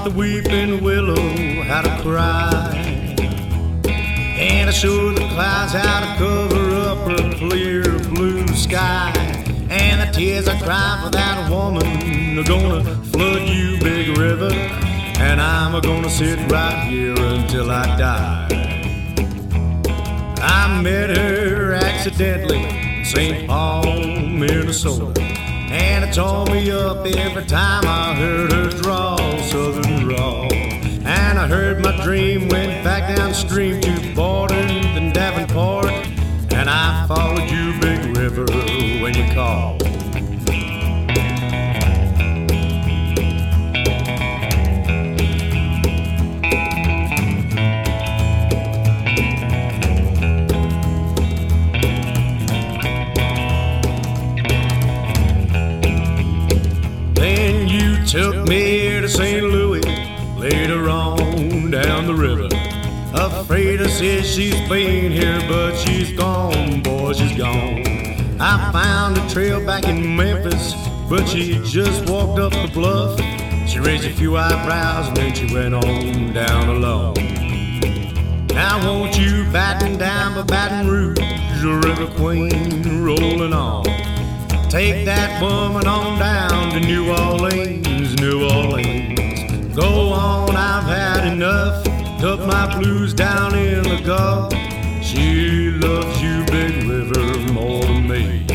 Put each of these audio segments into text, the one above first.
taught the weeping willow how to cry, and I showed the clouds how to cover up a clear blue sky. And the tears I cry for that woman are gonna flood you, big river, and I'm gonna sit right here until I die. I met her accidentally in St. Paul, Minnesota, and it tore me up every time I heard her draw southern drawl. And I heard my dream went back downstream to Borden and Davenport, and I followed you, big river, when you called. Then you took me to St. Louis later on down the river. Afraid I said she's been here, but she's gone, boy, she's gone. I found a trail back in Memphis, but she just walked up the bluff. She raised a few eyebrows and then she went on down alone. Now won't you batten down by Baton Rouge, River Queen, rolling on. Take that woman on down to New Orleans, New Orleans. Go on, I've had enough. Took my blues down in the Gulf. She loves you, big river, more than me.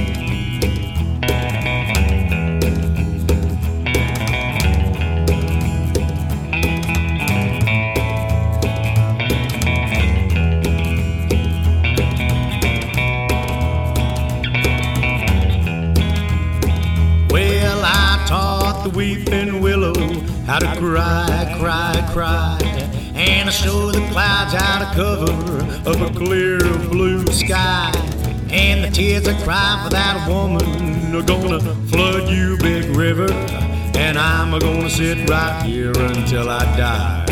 Well, I taught the weeping willow how to cry, cry, cry, and I showed the clouds how to cover up a clear blue sky. And the tears I cry for that woman are gonna flood you, big river, and I'm gonna sit right here until I die.